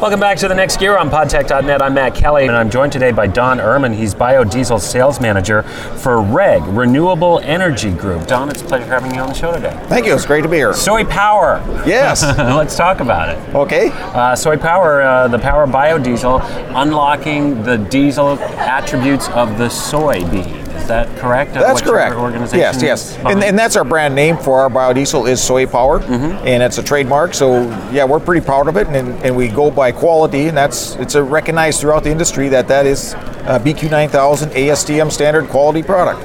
Welcome back to The Next Gear on podtech.net. I'm Matt Kelly, and I'm joined today by Don Ehrman. He's biodiesel sales manager for REG, Renewable Energy Group. Don, it's a pleasure having you on the show today. Thank you. It's great to be here. Soy Power. Yes. Let's talk about it. Okay. Soy Power, the power of biodiesel, unlocking the diesel attributes of the soybean. Is that correct? That's correct. Yes. And that's our brand name for our biodiesel is Soy Power, and it's a trademark. So yeah, we're pretty proud of it, and we go by quality, and it's recognized throughout the industry that is BQ 9000 ASTM standard quality product.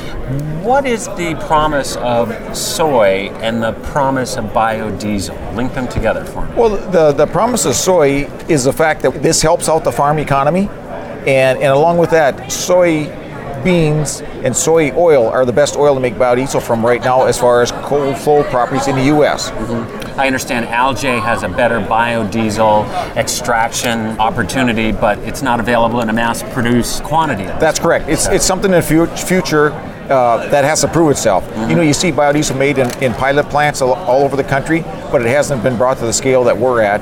What is the promise of soy and the promise of biodiesel? Link them together for me. Well, the promise of soy is the fact that this helps out the farm economy, and along with that, soy beans and soy oil are the best oil to make biodiesel from right now as far as cold flow properties in the U.S. I understand Algae has a better biodiesel extraction opportunity, but it's not available in a mass-produced quantity. That's correct. It's something in the future that has to prove itself. You know, you see biodiesel made in pilot plants all over the country, but it hasn't been brought to the scale that we're at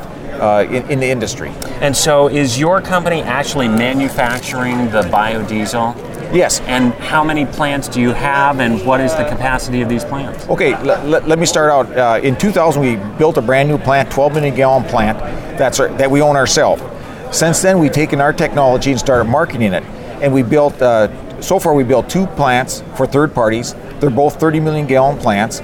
in the industry. And so is your company actually manufacturing the biodiesel? Yes. And how many plants do you have, and what is the capacity of these plants? Okay, let me start out. In 2000, we built a brand new plant, 12 million gallon plant, that we own ourselves. Since then, we've taken our technology and started marketing it. And we built, so far we built 2 plants for third parties. They're both 30 million gallon plants.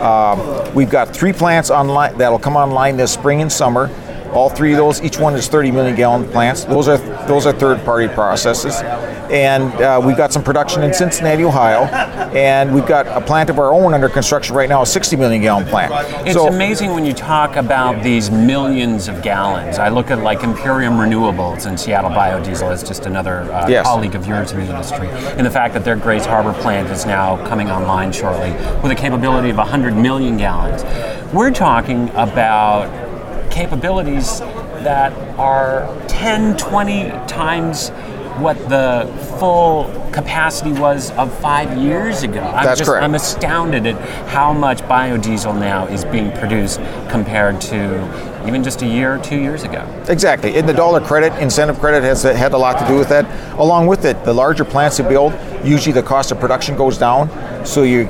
We've got 3 plants online that'll come online this spring and summer. All 3 of those, each one is 30 million gallon plants. Those are third-party processes. And we've got some production in Cincinnati, Ohio, and we've got a plant of our own under construction right now, a 60 million gallon plant. It's amazing when you talk about these millions of gallons. I look at like Imperium Renewables and Seattle Biodiesel as just another colleague of yours in the industry, and the fact that their Grays Harbor plant is now coming online shortly with a capability of 100 million gallons. We're talking about capabilities that are 10, 20 times what the full capacity was of 5 years ago. That's correct. I'm astounded at how much biodiesel now is being produced compared to even just a year or 2 years ago. Exactly. And the dollar credit, incentive credit has had a lot to do with that. Along with it, the larger plants you build, usually the cost of production goes down, so you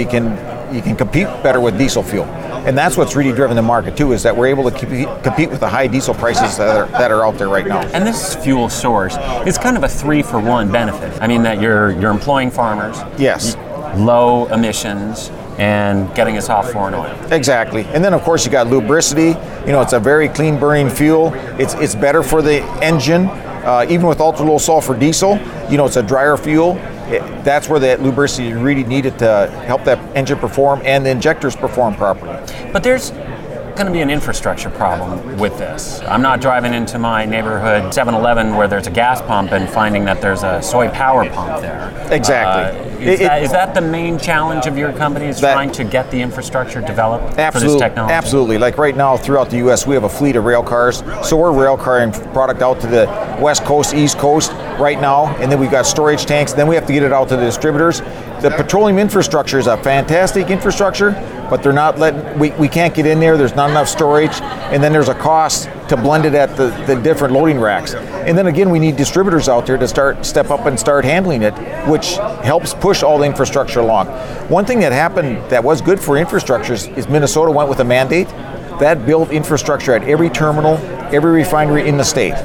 can compete better with diesel fuel. And that's what's really driven the market too, is that we're able to compete with the high diesel prices that are out there right now. And this fuel source is kind of a 3-for-1 benefit. I mean that you're employing farmers. Yes. Low emissions and getting us off foreign oil. Exactly. And then of course you got lubricity. You know, it's a very clean burning fuel. It's better for the engine. Even with ultra low sulfur diesel, you know, it's a drier fuel. That's where that lubricity is really needed to help that engine perform and the injectors perform properly. But there's going to be an infrastructure problem with this. I'm not driving into my neighborhood 7-Eleven where there's a gas pump and finding that there's a soy power pump there. Exactly. Is that the main challenge of your company, is trying to get the infrastructure developed for this technology? Absolutely. Like right now throughout the U.S. we have a fleet of rail cars, so we're rail carring product out to the West Coast, East Coast right now, and then we've got storage tanks, then we have to get it out to the distributors. The petroleum infrastructure is a fantastic infrastructure, but they're not we can't get in there, there's not enough storage, and then there's a cost to blend it at the different loading racks. And then again, we need distributors out there to step up and start handling it, which helps push all the infrastructure along. One thing that happened that was good for infrastructure is Minnesota went with a mandate that built infrastructure at every terminal, every refinery in the state.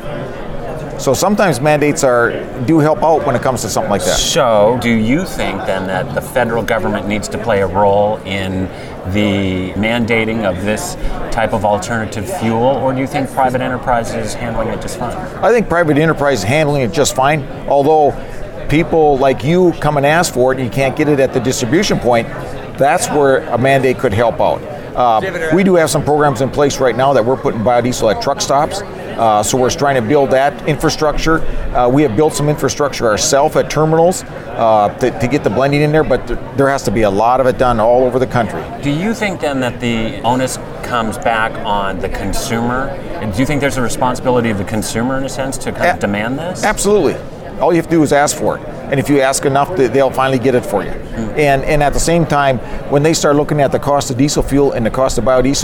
So sometimes mandates do help out when it comes to something like that. So do you think then that the federal government needs to play a role in the mandating of this type of alternative fuel, or do you think private enterprise is handling it just fine? I think private enterprise is handling it just fine, although people like you come and ask for it and you can't get it at the distribution point, that's where a mandate could help out. We do have some programs in place right now that we're putting biodiesel at truck stops. So we're trying to build that infrastructure. We have built some infrastructure ourselves at terminals to get the blending in there, but there has to be a lot of it done all over the country. Do you think then that the onus comes back on the consumer? And do you think there's a responsibility of the consumer in a sense to kind of demand this? Absolutely. All you have to do is ask for it. And if you ask enough, they'll finally get it for you. And at the same time, when they start looking at the cost of diesel fuel and the cost of biodiesel,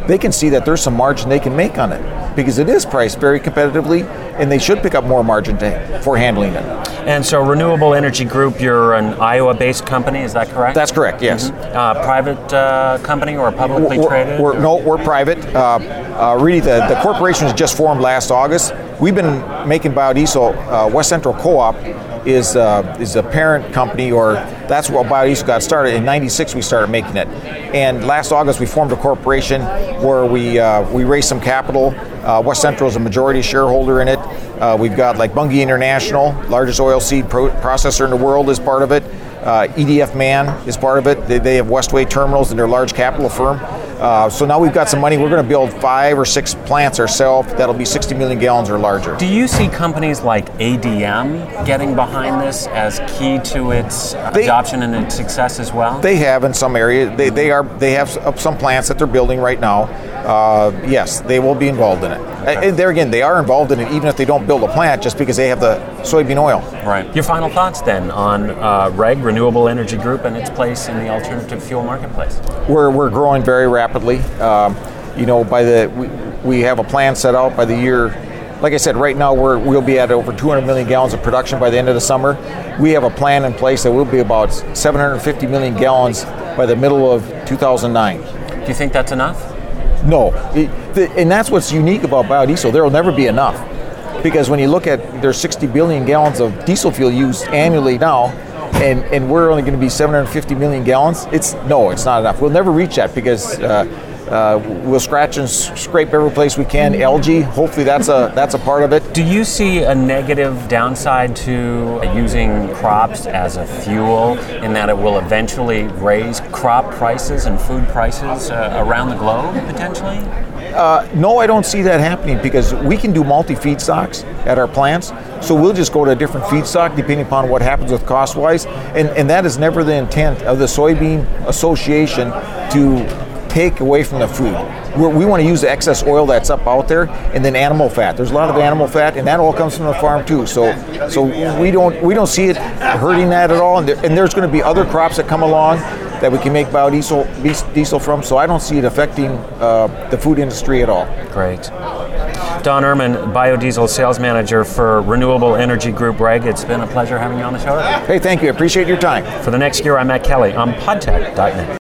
they can see that there's some margin they can make on it because it is priced very competitively, and they should pick up more margin for handling it. And so Renewable Energy Group, you're an Iowa-based company, is that correct? That's correct, yes. Private company or publicly traded? We're private. Really, the corporation was just formed last August. We've been making biodiesel. West Central Co-op is a parent company, or that's where biodiesel got started. In '96, we started making it. And last August, we formed a corporation where we raised some capital. West Central is a majority shareholder in it. We've got like Bunge International, largest oilseed processor in the world, is part of it. EDF Man is part of it. They have Westway Terminals, and they're a large capital firm. So now we've got some money. We're going to build 5 or 6 plants ourselves that'll be 60 million gallons or larger. Do you see companies like ADM getting behind this as key to its adoption and its success as well? They have in some areas. They have some plants that they're building right now. Yes, they will be involved in it. Okay. And there again, they are involved in it even if they don't build a plant, just because they have the soybean oil. Right. Your final thoughts then on REG, Renewable Energy Group, and its place in the alternative fuel marketplace? We're growing very rapidly. We have a plan set out by the year. Like I said, right now we'll be at over 200 million gallons of production by the end of the summer. We have a plan in place that will be about 750 million gallons by the middle of 2009. Do you think that's enough? No, and that's what's unique about biodiesel. There will never be enough, because when you look at there's 60 billion gallons of diesel fuel used annually now, and we're only going to be 750 million gallons. It's not enough. We'll never reach that because we'll scratch and scrape every place we can. Algae, hopefully that's a part of it. Do you see a negative downside to using crops as a fuel, in that it will eventually raise crop prices and food prices around the globe, potentially? No, I don't see that happening, because we can do multi-feedstocks at our plants. So we'll just go to a different feedstock depending upon what happens with cost-wise. And that is never the intent of the Soybean Association, to take away from the food. We want to use the excess oil that's up out there, and then animal fat. There's a lot of animal fat, and that all comes from the farm too. So we don't see it hurting that at all. And there's going to be other crops that come along that we can make biodiesel from. So I don't see it affecting the food industry at all. Great. Don Ehrman, biodiesel sales manager for Renewable Energy Group, REG. It's been a pleasure having you on the show. Hey, thank you. I appreciate your time. For the next year, I'm Matt Kelly on podtech.net.